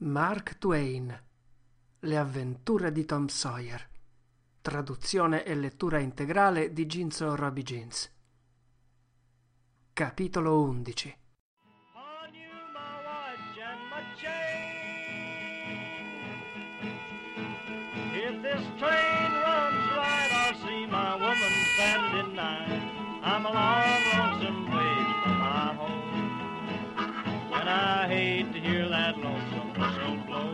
Mark Twain. Le avventure di Tom Sawyer. Traduzione e lettura integrale di Ginzo Roby Jeans. Capitolo 11. If this train runs right, I'll see my woman Saturday night. I'm a long, lonesome ways from my home, and I hate to hear that lonesome whistle blow.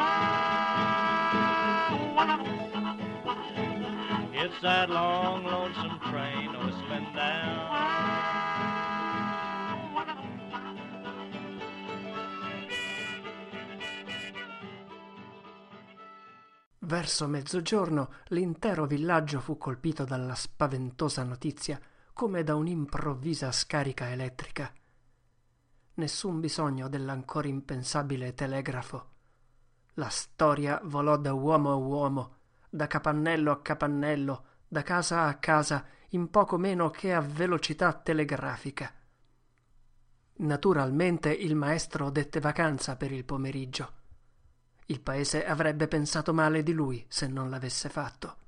It's that long, lonesome train whistling down. Verso mezzogiorno l'intero villaggio fu colpito dalla spaventosa notizia, come da un'improvvisa scarica elettrica. Nessun bisogno dell'ancora impensabile telegrafo. La storia volò da uomo a uomo, da capannello a capannello, da casa a casa, in poco meno che a velocità telegrafica. Naturalmente il maestro dette vacanza per il pomeriggio. Il paese avrebbe pensato male di lui se non l'avesse fatto.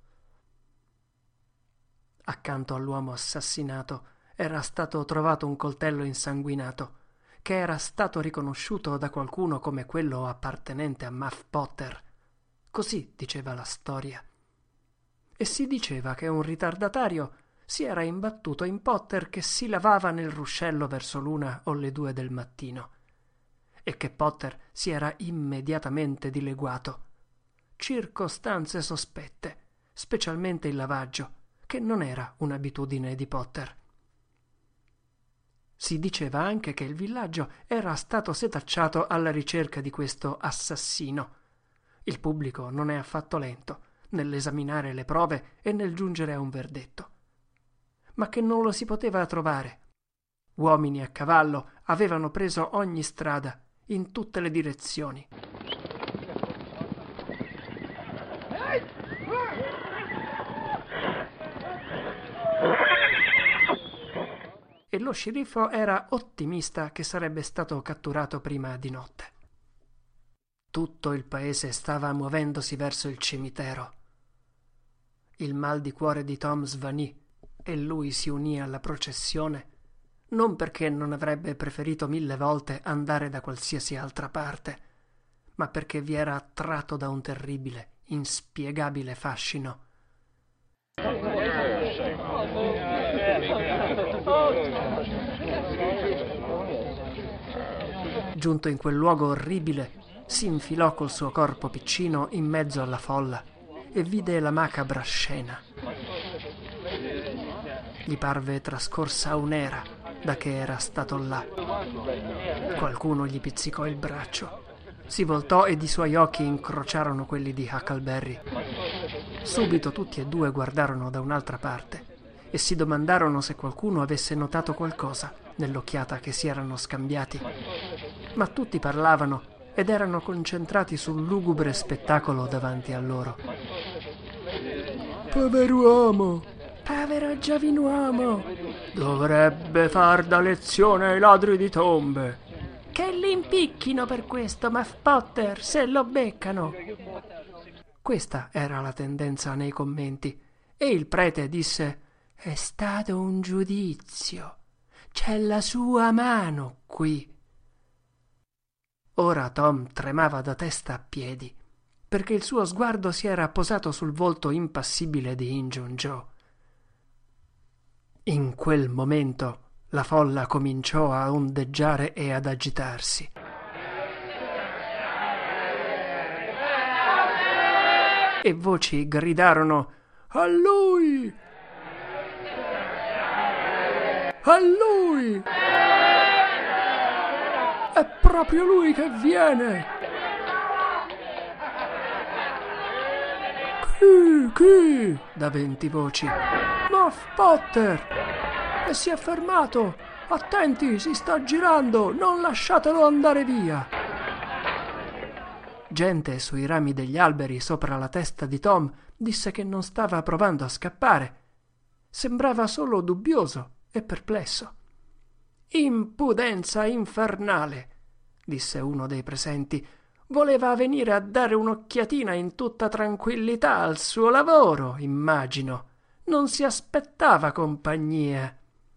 Accanto all'uomo assassinato era stato trovato un coltello insanguinato, che era stato riconosciuto da qualcuno come quello appartenente a Muff Potter. Così diceva la storia. E si diceva che un ritardatario si era imbattuto in Potter che si lavava nel ruscello verso l'1 o le 2 del mattino, e che Potter si era immediatamente dileguato. Circostanze sospette, specialmente il lavaggio, che non era un'abitudine di Potter. Si diceva anche che il villaggio era stato setacciato alla ricerca di questo assassino. Il pubblico non è affatto lento nell'esaminare le prove e nel giungere a un verdetto. Ma che non lo si poteva trovare. Uomini a cavallo avevano preso ogni strada, in tutte le direzioni. E lo sceriffo era ottimista che sarebbe stato catturato prima di notte. Tutto il paese stava muovendosi verso il cimitero. Il mal di cuore di Tom svanì e lui si unì alla processione, non perché non avrebbe preferito 1000 volte andare da qualsiasi altra parte, ma perché vi era attratto da un terribile, inspiegabile fascino. Giunto in quel luogo orribile, si infilò col suo corpo piccino in mezzo alla folla e vide la macabra scena. Gli parve trascorsa un'era da che era stato là. Qualcuno gli pizzicò il braccio. Si voltò ed i suoi occhi incrociarono quelli di Huckleberry. Subito tutti e due guardarono da un'altra parte e si domandarono se qualcuno avesse notato qualcosa nell'occhiata che si erano scambiati. Ma tutti parlavano ed erano concentrati sul lugubre spettacolo davanti a loro. Pover'uomo! Povero giovin'uomo! Dovrebbe far da lezione ai ladri di tombe. Che li impicchino per questo, Muff Potter, se lo beccano. Questa era la tendenza nei commenti, e il prete disse: è stato un giudizio. C'è la sua mano qui. Ora Tom tremava da testa a piedi, perché il suo sguardo si era posato sul volto impassibile di Injun Joe. In quel momento la folla cominciò a ondeggiare e ad agitarsi. E voci gridarono: a lui! A lui! È proprio lui che viene! Chi? Da 20 voci. Muff Potter! E si è fermato! Attenti, si sta girando! Non lasciatelo andare via! Gente sui rami degli alberi sopra la testa di Tom disse che non stava provando a scappare. Sembrava solo dubbioso e perplesso. Impudenza infernale, disse uno dei presenti, Voleva venire a dare un'occhiatina in tutta tranquillità al suo lavoro, immagino. Non si aspettava compagnia.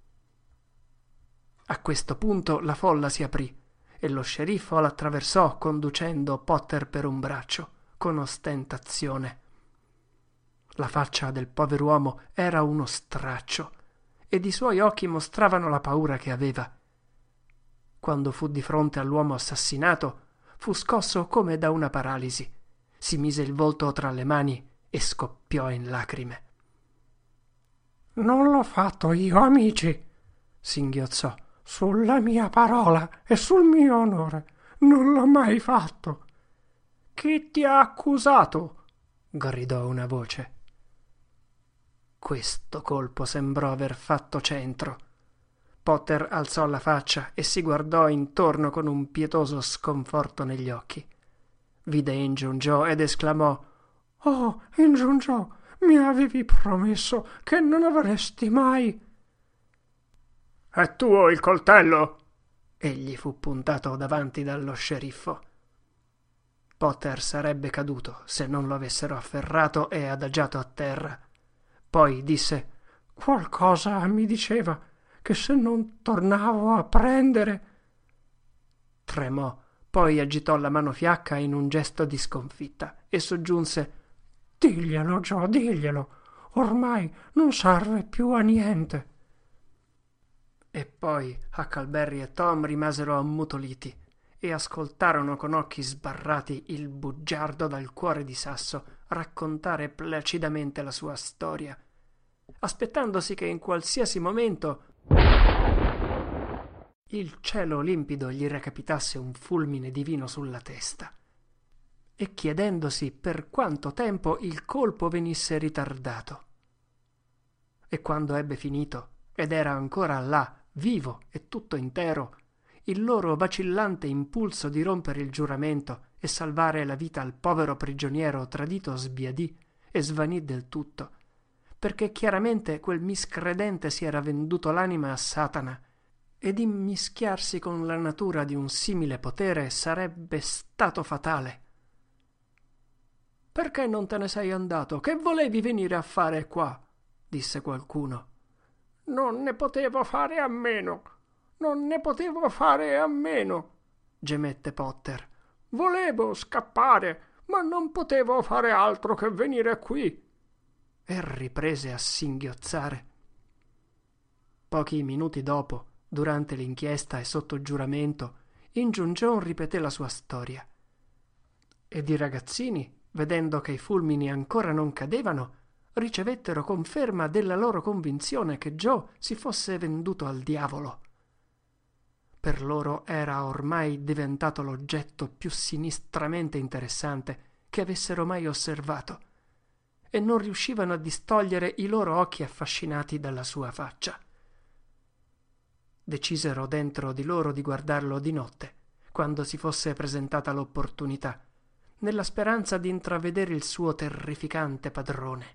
A questo punto la folla si aprì e lo sceriffo l'attraversò conducendo Potter per un braccio, con ostentazione. La faccia del pover'uomo era uno straccio ed i suoi occhi mostravano la paura che aveva. Quando fu di fronte all'uomo assassinato, fu scosso come da una paralisi. Si mise il volto tra le mani e scoppiò in lacrime. «Non l'ho fatto io, amici», singhiozzò. «Sulla mia parola e sul mio onore, non l'ho mai fatto». «Chi ti ha accusato?» gridò una voce. Questo colpo sembrò aver fatto centro. Potter alzò la faccia e si guardò intorno con un pietoso sconforto negli occhi. Vide Injun Joe ed esclamò: «Oh, Injun Joe, mi avevi promesso che non avresti mai...» «È tuo il coltello?» Egli fu puntato davanti dallo sceriffo. Potter sarebbe caduto se non lo avessero afferrato e adagiato a terra. Poi disse: «Qualcosa mi diceva che se non tornavo a prendere...» Tremò, poi agitò la mano fiacca in un gesto di sconfitta e soggiunse: «Diglielo, Joe, diglielo. Ormai non serve più a niente». E poi Huckleberry e Tom rimasero ammutoliti e ascoltarono con occhi sbarrati il bugiardo dal cuore di sasso raccontare placidamente la sua storia, aspettandosi che in qualsiasi momento il cielo limpido gli recapitasse un fulmine divino sulla testa, e chiedendosi per quanto tempo il colpo venisse ritardato. E quando ebbe finito, ed era ancora là, vivo e tutto intero, il loro vacillante impulso di rompere il giuramento e salvare la vita al povero prigioniero tradito sbiadì e svanì del tutto, perché chiaramente quel miscredente si era venduto l'anima a Satana, ed immischiarsi con la natura di un simile potere sarebbe stato fatale. «Perché non te ne sei andato? Che volevi venire a fare qua?» disse qualcuno. «Non ne potevo fare a meno. Non ne potevo fare a meno», gemette Potter. «Volevo scappare, ma non potevo fare altro che venire qui». E riprese a singhiozzare. Pochi minuti dopo, durante l'inchiesta e sotto giuramento, Injun Joe ripeté la sua storia. Ed i ragazzini, vedendo che i fulmini ancora non cadevano, ricevettero conferma della loro convinzione che Joe si fosse venduto al diavolo. Per loro era ormai diventato l'oggetto più sinistramente interessante che avessero mai osservato, e non riuscivano a distogliere i loro occhi affascinati dalla sua faccia. Decisero dentro di loro di guardarlo di notte, quando si fosse presentata l'opportunità, nella speranza di intravedere il suo terrificante padrone.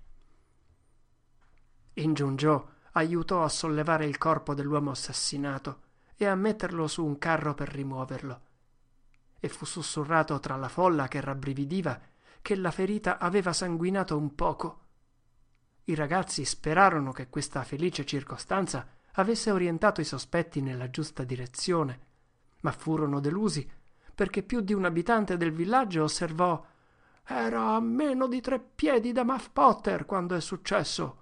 Injun Joe aiutò a sollevare il corpo dell'uomo assassinato e a metterlo su un carro per rimuoverlo, e fu sussurrato tra la folla che rabbrividiva che la ferita aveva sanguinato un poco. I ragazzi sperarono che questa felice circostanza avesse orientato i sospetti nella giusta direzione, ma furono delusi perché più di un abitante del villaggio osservò: «Era a meno di 3 piedi da Muff Potter quando è successo».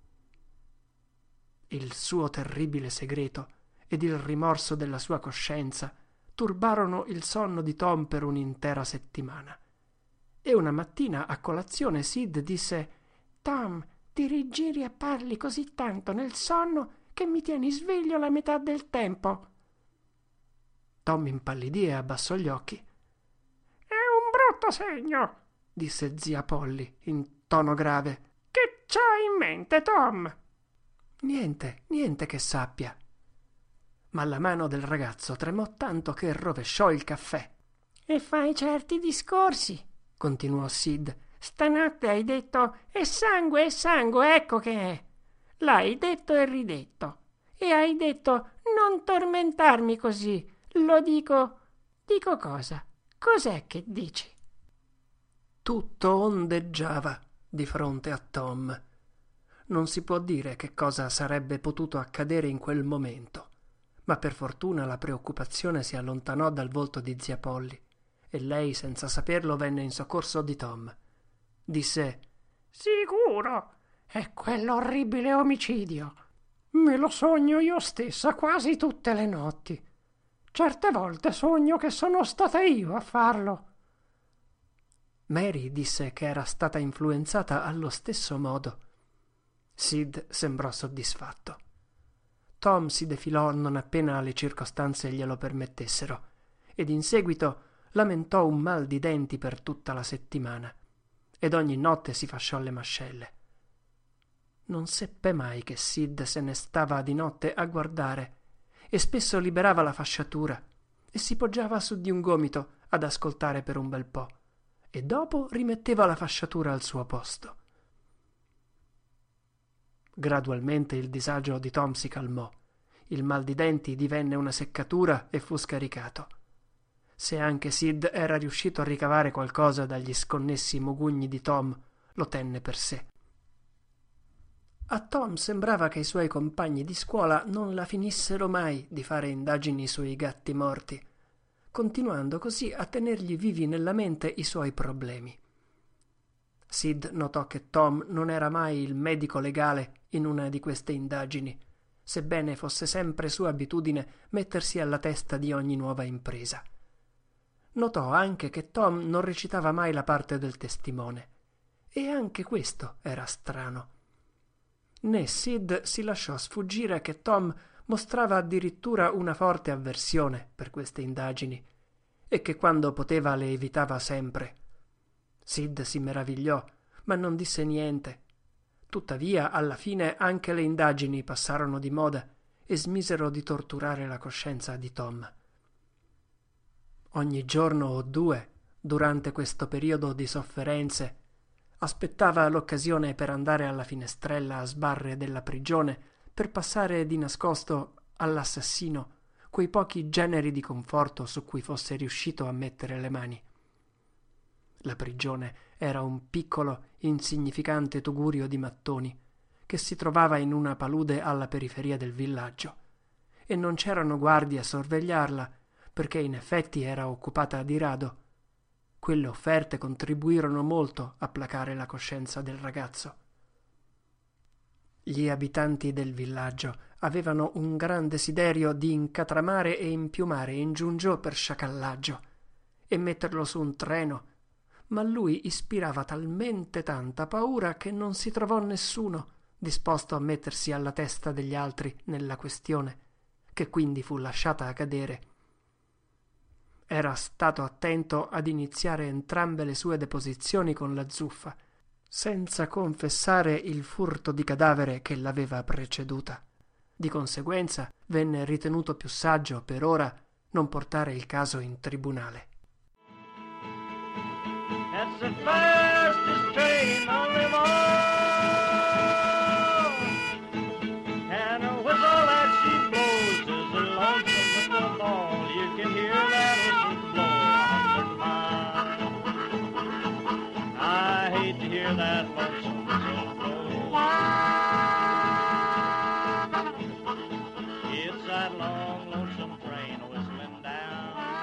Il suo terribile segreto ed il rimorso della sua coscienza turbarono il sonno di Tom per un'intera settimana. E una mattina a colazione Sid disse: «Tom, ti rigiri e parli così tanto nel sonno che mi tieni sveglio la metà del tempo». Tom impallidì e abbassò gli occhi. «È un brutto segno», disse zia Polly in tono grave. «Che c'hai in mente, Tom?» Niente che sappia». Ma la mano del ragazzo tremò tanto che rovesciò il caffè. «E fai certi discorsi», continuò Sid. «Stanotte hai detto: è sangue, ecco che è. L'hai detto e ridetto. E hai detto: non tormentarmi così. Lo dico cosa? Cos'è che dici? Tutto ondeggiava di fronte a Tom. Non si può dire che cosa sarebbe potuto accadere in quel momento, ma per fortuna la preoccupazione si allontanò dal volto di zia Polly e lei, senza saperlo, venne in soccorso di Tom. Disse: Sicuro, è quell'orribile omicidio. Me lo sogno io stessa quasi tutte le notti. Certe volte sogno che sono stata io a farlo. Mary disse che era stata influenzata allo stesso modo. Sid sembrò soddisfatto. Tom si defilò non appena le circostanze glielo permettessero ed in seguito lamentò un mal di denti per tutta la settimana ed ogni notte si fasciò le mascelle. Non seppe mai che Sid se ne stava di notte a guardare e spesso liberava la fasciatura e si poggiava su di un gomito ad ascoltare per un bel po' e dopo rimetteva la fasciatura al suo posto. Gradualmente il disagio di Tom si calmò, il mal di denti divenne una seccatura e fu scaricato. Se anche Sid era riuscito a ricavare qualcosa dagli sconnessi mugugni di Tom, lo tenne per sé. A Tom sembrava che i suoi compagni di scuola non la finissero mai di fare indagini sui gatti morti, continuando così a tenergli vivi nella mente i suoi problemi. Sid notò che Tom non era mai il medico legale in una di queste indagini, sebbene fosse sempre sua abitudine mettersi alla testa di ogni nuova impresa. Notò anche che Tom non recitava mai la parte del testimone, e anche questo era strano. Né Sid si lasciò sfuggire che Tom mostrava addirittura una forte avversione per queste indagini e che quando poteva le evitava sempre. Sid si meravigliò, ma non disse niente. Tuttavia, alla fine anche le indagini passarono di moda e smisero di torturare la coscienza di Tom. Ogni giorno o due, durante questo periodo di sofferenze, aspettava l'occasione per andare alla finestrella a sbarre della prigione per passare di nascosto all'assassino quei pochi generi di conforto su cui fosse riuscito a mettere le mani. La prigione era un piccolo, insignificante tugurio di mattoni che si trovava in una palude alla periferia del villaggio e non c'erano guardie a sorvegliarla perché in effetti era occupata di rado. Quelle offerte contribuirono molto a placare la coscienza del ragazzo. Gli abitanti del villaggio avevano un gran desiderio di incatramare e impiumare in Giungio per sciacallaggio e metterlo su un treno, ma lui ispirava talmente tanta paura che non si trovò nessuno disposto a mettersi alla testa degli altri nella questione, che quindi fu lasciata cadere. Era stato attento ad iniziare entrambe le sue deposizioni con la zuffa, senza confessare il furto di cadavere che l'aveva preceduta. Di conseguenza venne ritenuto più saggio per ora non portare il caso in tribunale. That's the fastest train on them all. And a whistle that she blows is the lonesome with them all. You can hear that whistle blow 100 miles. I hate to hear that lonesome whistle blow. It's that long, lonesome train whistling down.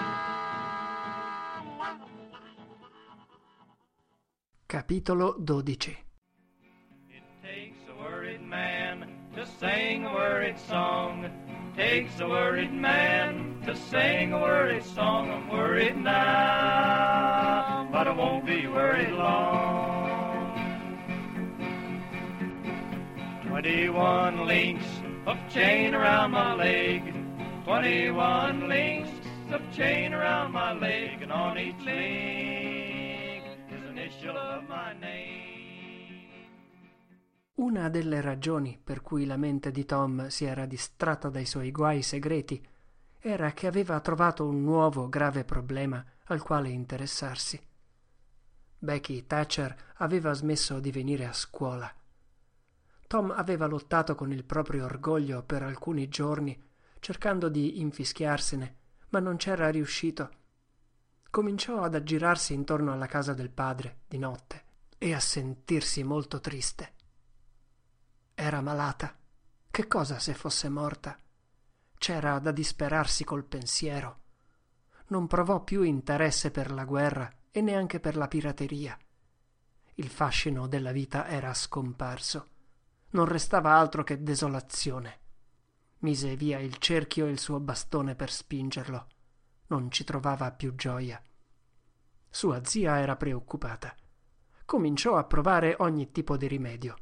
Capitolo 12. It takes a worried man to sing a worried song. Takes a worried man to sing a worried song. I'm worried now, but I won't be worried long. 21 links of chain around my leg. 21 links of chain around my leg, and on each link is an initial of my name. Una delle ragioni per cui la mente di Tom si era distratta dai suoi guai segreti era che aveva trovato un nuovo grave problema al quale interessarsi. Becky Thatcher aveva smesso di venire a scuola. Tom aveva lottato con il proprio orgoglio per alcuni giorni, cercando di infischiarsene, ma non c'era riuscito. Cominciò ad aggirarsi intorno alla casa del padre di notte e a sentirsi molto triste. Era malata. Che cosa se fosse morta? C'era da disperarsi col pensiero. Non provò più interesse per la guerra e neanche per la pirateria. Il fascino della vita era scomparso. Non restava altro che desolazione. Mise via il cerchio e il suo bastone per spingerlo. Non ci trovava più gioia. Sua zia era preoccupata. Cominciò a provare ogni tipo di rimedio.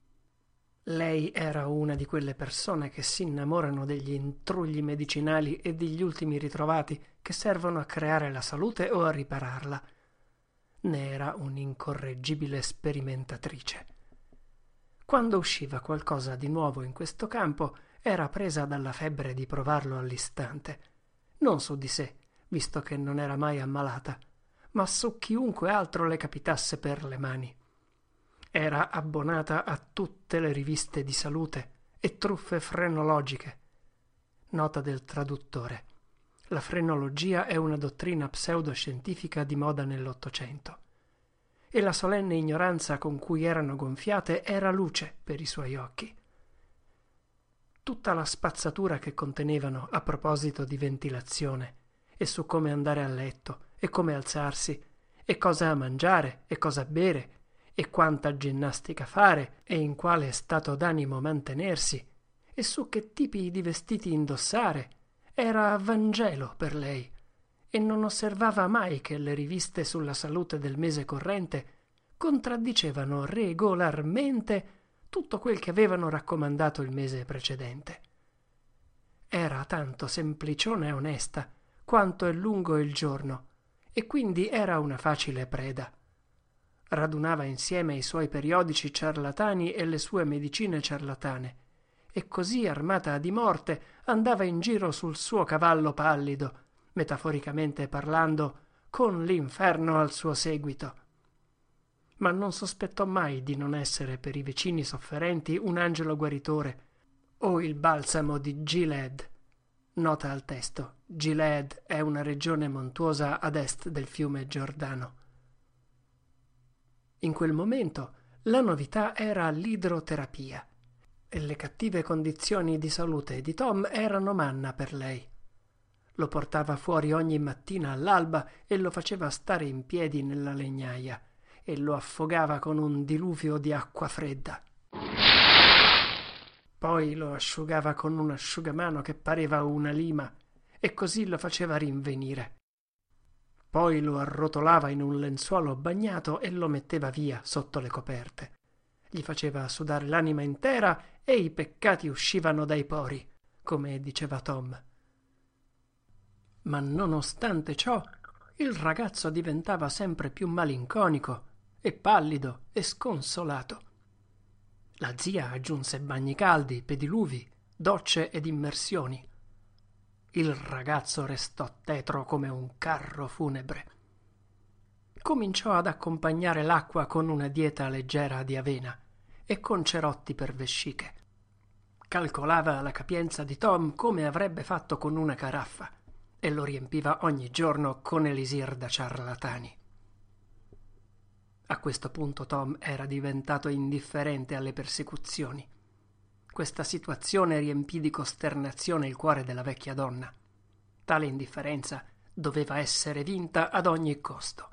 Lei era una di quelle persone che si innamorano degli intrugli medicinali e degli ultimi ritrovati che servono a creare la salute o a ripararla. Ne era un'incorreggibile sperimentatrice. Quando usciva qualcosa di nuovo in questo campo, era presa dalla febbre di provarlo all'istante. Non su di sé, visto che non era mai ammalata, ma su chiunque altro le capitasse per le mani. Era abbonata a tutte le riviste di salute e truffe frenologiche. Nota del traduttore. La frenologia è una dottrina pseudoscientifica di moda nell'Ottocento. E la solenne ignoranza con cui erano gonfiate era luce per i suoi occhi. Tutta la spazzatura che contenevano a proposito di ventilazione e su come andare a letto e come alzarsi e cosa mangiare e cosa bere e quanta ginnastica fare e in quale stato d'animo mantenersi e su che tipi di vestiti indossare era Vangelo per lei, e non osservava mai che le riviste sulla salute del mese corrente contraddicevano regolarmente tutto quel che avevano raccomandato il mese precedente. Era tanto semplicione e onesta quanto è lungo il giorno, e quindi era una facile preda. Radunava insieme i suoi periodici ciarlatani e le sue medicine ciarlatane, e così armata di morte andava in giro sul suo cavallo pallido, metaforicamente parlando, con l'inferno al suo seguito. Ma non sospettò mai di non essere per i vicini sofferenti un angelo guaritore o il balsamo di Gilead. Nota al testo: Gilead è una regione montuosa ad est del fiume Giordano. In quel momento la novità era l'idroterapia e le cattive condizioni di salute di Tom erano manna per lei. Lo portava fuori ogni mattina all'alba e lo faceva stare in piedi nella legnaia e lo affogava con un diluvio di acqua fredda. Poi lo asciugava con un asciugamano che pareva una lima e così lo faceva rinvenire. Poi lo arrotolava in un lenzuolo bagnato e lo metteva via sotto le coperte. Gli faceva sudare l'anima intera e i peccati uscivano dai pori, come diceva Tom. Ma nonostante ciò, il ragazzo diventava sempre più malinconico e pallido e sconsolato. La zia aggiunse bagni caldi, pediluvi, docce ed immersioni. Il ragazzo restò tetro come un carro funebre. Cominciò ad accompagnare l'acqua con una dieta leggera di avena e con cerotti per vesciche. Calcolava la capienza di Tom come avrebbe fatto con una caraffa e lo riempiva ogni giorno con elisir da ciarlatani. A questo punto Tom era diventato indifferente alle persecuzioni. Questa situazione riempì di costernazione il cuore della vecchia donna. Tale indifferenza doveva essere vinta ad ogni costo.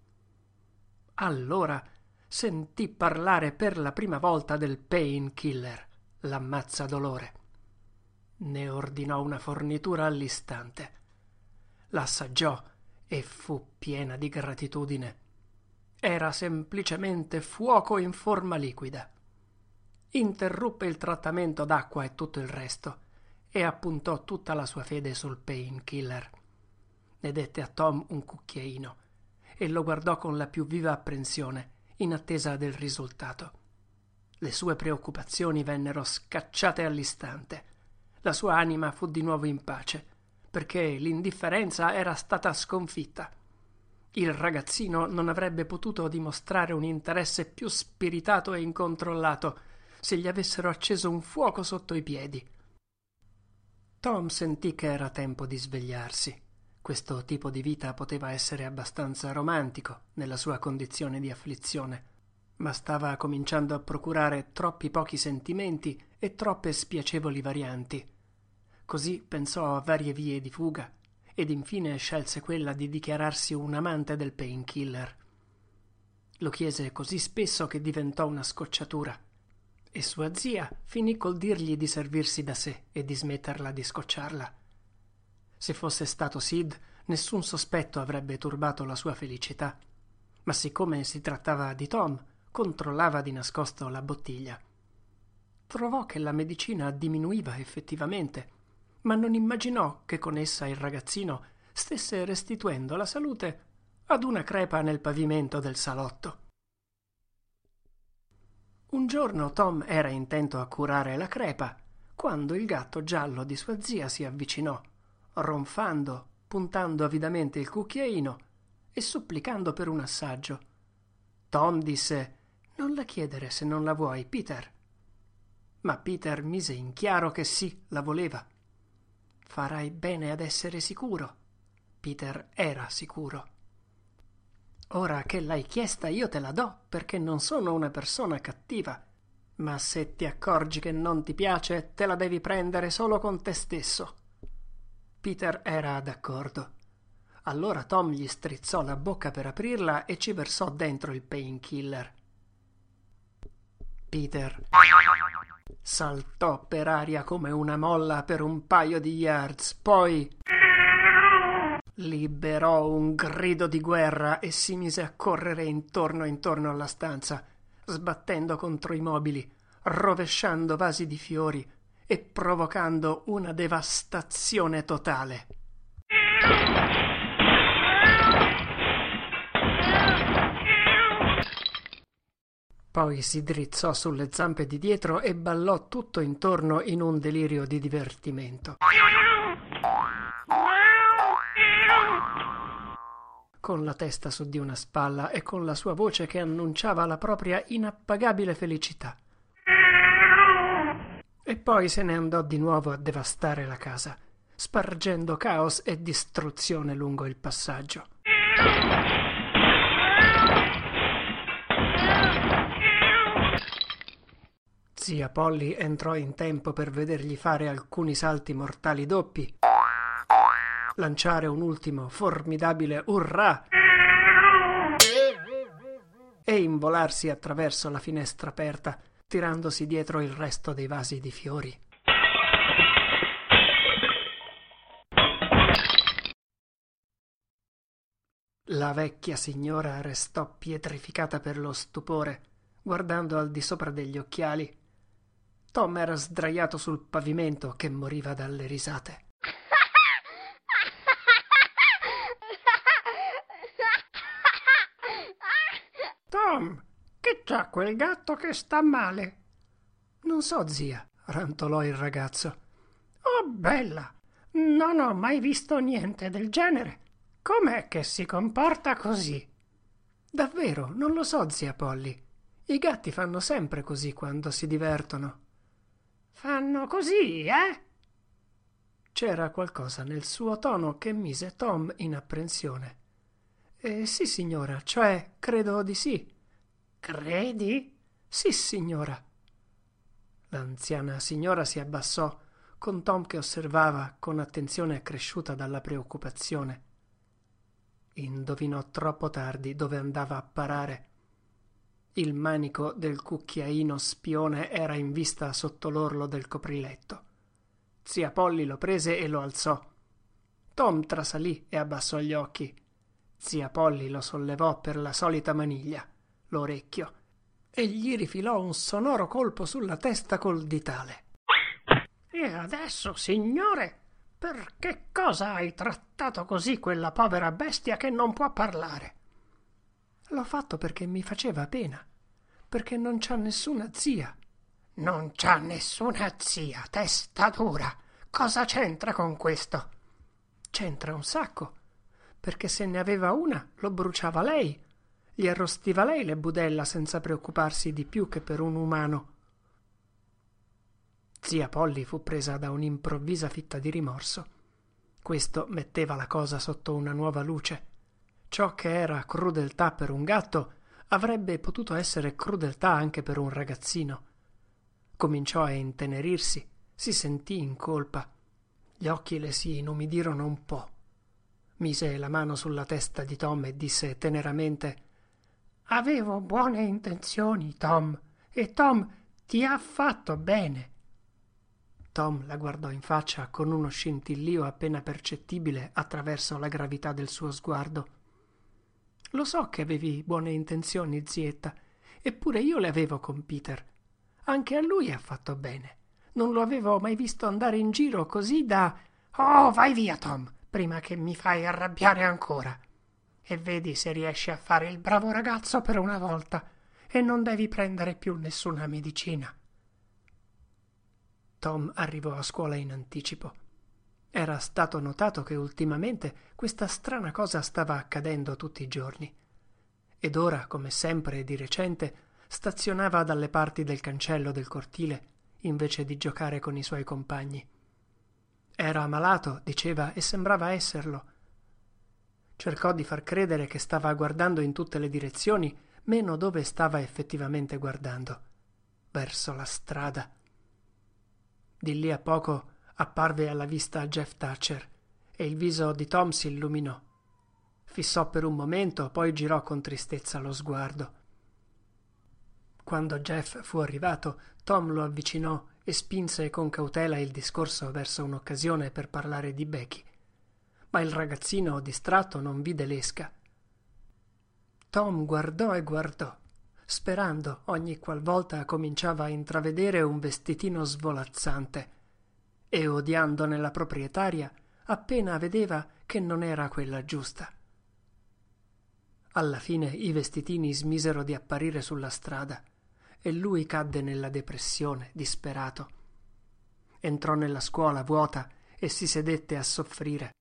Allora sentì parlare per la prima volta del pain killer, l'ammazzadolore. Ne ordinò una fornitura all'istante. L'assaggiò e fu piena di gratitudine. Era semplicemente fuoco in forma liquida. Interruppe il trattamento d'acqua e tutto il resto e appuntò tutta la sua fede sul pain killer. Ne dette a Tom un cucchiaino e lo guardò con la più viva apprensione in attesa del risultato. Le sue preoccupazioni vennero scacciate all'istante. La sua anima fu di nuovo in pace, perché l'indifferenza era stata sconfitta. Il ragazzino non avrebbe potuto dimostrare un interesse più spiritato e incontrollato se gli avessero acceso un fuoco sotto i piedi. Tom sentì che era tempo di svegliarsi. Questo tipo di vita poteva essere abbastanza romantico nella sua condizione di afflizione, ma stava cominciando a procurare troppi pochi sentimenti e troppe spiacevoli varianti. Così pensò a varie vie di fuga ed infine scelse quella di dichiararsi un amante del painkiller. Lo chiese così spesso che diventò una scocciatura e sua zia finì col dirgli di servirsi da sé e di smetterla di scocciarla. Se fosse stato Sid, nessun sospetto avrebbe turbato la sua felicità, ma siccome si trattava di Tom, controllava di nascosto la bottiglia. Trovò che la medicina diminuiva effettivamente, ma non immaginò che con essa il ragazzino stesse restituendo la salute ad una crepa nel pavimento del salotto. Un giorno Tom era intento a curare la crepa, quando il gatto giallo di sua zia si avvicinò, ronfando, puntando avidamente il cucchiaino e supplicando per un assaggio. Tom disse: «Non la chiedere se non la vuoi, Peter». Ma Peter mise in chiaro che sì, la voleva. «Farai bene ad essere sicuro». Peter era sicuro. «Ora che l'hai chiesta io te la do, perché non sono una persona cattiva. Ma se ti accorgi che non ti piace, te la devi prendere solo con te stesso». Peter era d'accordo. Allora Tom gli strizzò la bocca per aprirla e ci versò dentro il painkiller. Peter saltò per aria come una molla per un paio di yards, poi liberò un grido di guerra e si mise a correre intorno alla stanza, sbattendo contro i mobili, rovesciando vasi di fiori e provocando una devastazione totale. Poi si drizzò sulle zampe di dietro e ballò tutto intorno in un delirio di divertimento. Con la testa su di una spalla e con la sua voce che annunciava la propria inappagabile felicità. E poi se ne andò di nuovo a devastare la casa, spargendo caos e distruzione lungo il passaggio. Zia Polly entrò in tempo per vedergli fare alcuni salti mortali doppi, lanciare un ultimo formidabile urrà e involarsi attraverso la finestra aperta, tirandosi dietro il resto dei vasi di fiori. La vecchia signora restò pietrificata per lo stupore, guardando al di sopra degli occhiali. Tom era sdraiato sul pavimento che moriva dalle risate. Tom, che c'ha quel gatto che sta male? Non so, zia, rantolò il ragazzo. Oh, bella! Non ho mai visto niente del genere. Com'è che si comporta così? Davvero, non lo so, zia Polly. I gatti fanno sempre così quando si divertono. Fanno così, eh? C'era qualcosa nel suo tono che mise Tom in apprensione. Sì, signora, cioè, credo di sì. Credi? Sì, signora. L'anziana signora si abbassò, con Tom che osservava con attenzione accresciuta dalla preoccupazione. Indovinò troppo tardi dove andava a parare. Il manico del cucchiaino spione era in vista sotto l'orlo del copriletto. Zia Polly lo prese e lo alzò. Tom trasalì e abbassò gli occhi. Zia Polly lo sollevò per la solita maniglia, l'orecchio, e gli rifilò un sonoro colpo sulla testa col ditale. E adesso, signore, per che cosa hai trattato così quella povera bestia che non può parlare? L'ho fatto perché mi faceva pena, perché non c'ha nessuna zia. Non c'ha nessuna zia, testa dura. Cosa c'entra con questo? C'entra un sacco, perché se ne aveva una lo bruciava lei, gli arrostiva lei le budella senza preoccuparsi di più che per un umano. Zia Polly fu presa da un'improvvisa fitta di rimorso. Questo metteva la cosa sotto una nuova luce. Ciò che era crudeltà per un gatto avrebbe potuto essere crudeltà anche per un ragazzino. Cominciò a intenerirsi, si sentì in colpa. Gli occhi le si inumidirono un po'. Mise la mano sulla testa di Tom e disse teneramente: «Avevo buone intenzioni, Tom, e Tom ti ha fatto bene». Tom la guardò in faccia con uno scintillio appena percettibile attraverso la gravità del suo sguardo. «Lo so che avevi buone intenzioni, zietta, eppure io le avevo con Peter. Anche a lui ha fatto bene. Non lo avevo mai visto andare in giro così da...» «Oh, vai via, Tom, prima che mi fai arrabbiare ancora. E vedi se riesci a fare il bravo ragazzo per una volta e non devi prendere più nessuna medicina». Tom arrivò a scuola in anticipo. Era stato notato che ultimamente questa strana cosa stava accadendo tutti i giorni. Ed ora, come sempre di recente, stazionava dalle parti del cancello del cortile, invece di giocare con i suoi compagni. Era malato, diceva, e sembrava esserlo. Cercò di far credere che stava guardando in tutte le direzioni, meno dove stava effettivamente guardando, verso la strada. Di lì a poco apparve alla vista Jeff Thatcher e il viso di Tom si illuminò. Fissò per un momento, poi girò con tristezza lo sguardo. Quando Jeff fu arrivato, Tom lo avvicinò e spinse con cautela il discorso verso un'occasione per parlare di Becky. Ma il ragazzino, distratto, non vide l'esca. Tom guardò e guardò, sperando ogni qualvolta cominciava a intravedere un vestitino svolazzante, e odiandone la proprietaria appena vedeva che non era quella giusta. Alla fine i vestitini smisero di apparire sulla strada e lui cadde nella depressione, disperato. Entrò nella scuola vuota e si sedette a soffrire.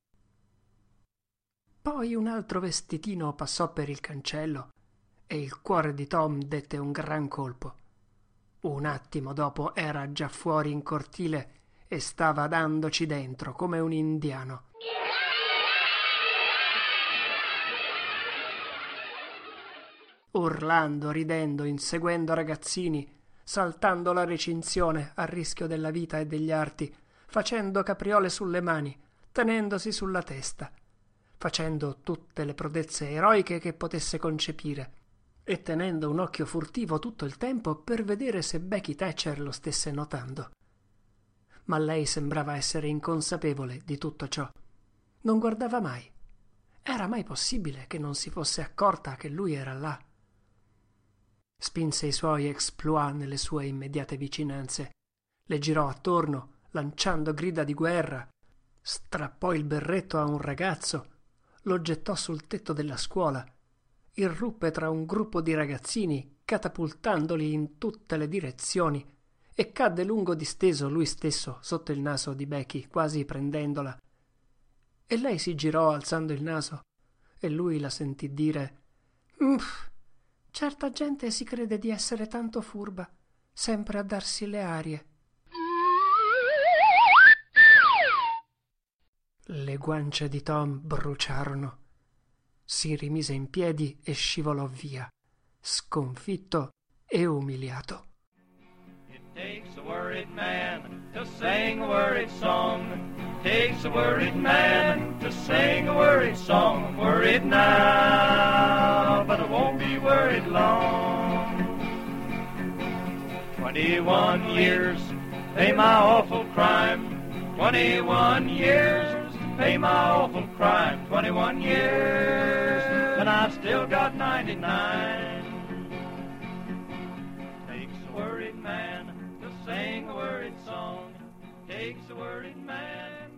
Poi un altro vestitino passò per il cancello e il cuore di Tom dette un gran colpo. Un attimo dopo era già fuori in cortile e stava dandoci dentro come un indiano. Urlando, ridendo, inseguendo ragazzini, saltando la recinzione a rischio della vita e degli arti, facendo capriole sulle mani, tenendosi sulla testa, facendo tutte le prodezze eroiche che potesse concepire e tenendo un occhio furtivo tutto il tempo per vedere se Becky Thatcher lo stesse notando. Ma lei sembrava essere inconsapevole di tutto ciò. Non guardava mai. Era mai possibile che non si fosse accorta che lui era là? Spinse i suoi exploit nelle sue immediate vicinanze, le girò attorno, lanciando grida di guerra, strappò il berretto a un ragazzo, lo gettò sul tetto della scuola, irruppe tra un gruppo di ragazzini, catapultandoli in tutte le direzioni, e cadde lungo disteso lui stesso sotto il naso di Becky, quasi prendendola. E lei si girò alzando il naso, e lui la sentì dire: certa gente si crede di essere tanto furba, sempre a darsi le arie. Le guance di Tom bruciarono. Si rimise in piedi e scivolò via, sconfitto e umiliato. Takes a worried man to sing a worried song. Takes a worried man to sing a worried song. Worried now, but I won't be worried long. 21 years, pay my awful crime. 21 years, pay my awful crime. 21 years, and I've still got 99. Takes a worried man to sing a worried song. Takes a worried man